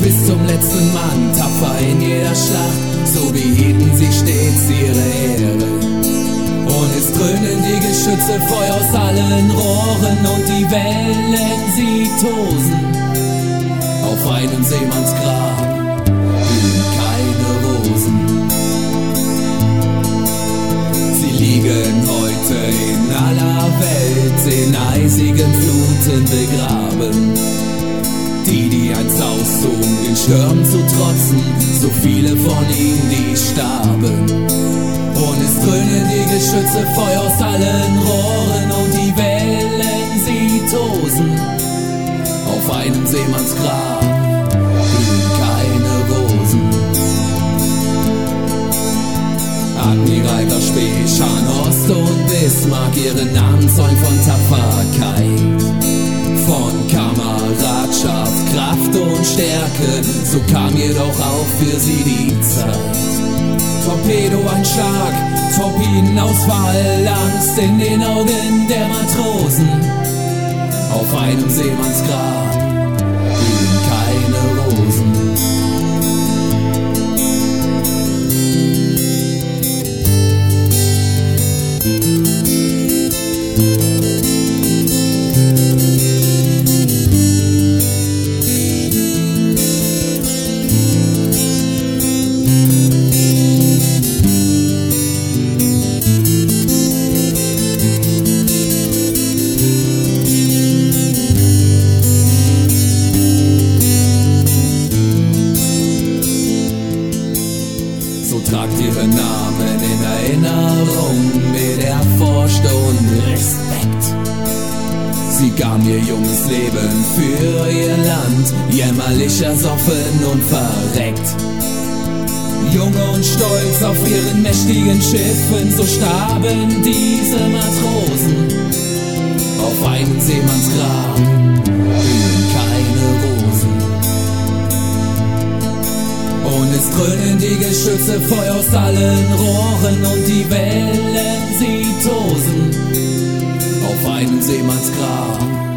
bis zum letzten Mann, tapfer in jeder Schlacht, so behielten sie stets ihre Ehre. Und es dröhnen die Geschütze Feuer aus allen Rohren und die Wellen, sie tosen. Auf einem Seemannsgrab blühen keine Rosen. Sie liegen heute in aller Welt in eisigen Fluten begraben. Die einst auszogen, den Stürmen zu trotzen, so viele von ihnen, die starben. Und es dröhnen die Geschütze Feuer aus allen Rohren und die Wellen, sie tosen. Auf einem Seemannsgrab blühen keine Rosen. Admiral Graf Spee, Scharnhorst und Bismarck, ihre Namen zeugen von Tapferkeit, von Kameradschaft, Kraft und Stärke, so kam jedoch auch für sie die Zeit. Torpedoanschlag, Torpedenausfall, Angst in den Augen der Matrosen. Auf einem Seemannsgrab blühen keine Rosen. Tragt ihre Namen in Erinnerung mit Ehrfurcht und Respekt. Sie gaben ihr junges Leben für ihr Land, jämmerlich ersoffen und verreckt. Jung und stolz auf ihren mächtigen Schiffen, so starben diese Matrosen. Auf einem Seemannsgrab blühen keine Rosen. Und es dröhnen die Geschütze Feuer aus allen Rohren und die Wellen, sie tosen. Auf einem Seemannsgrab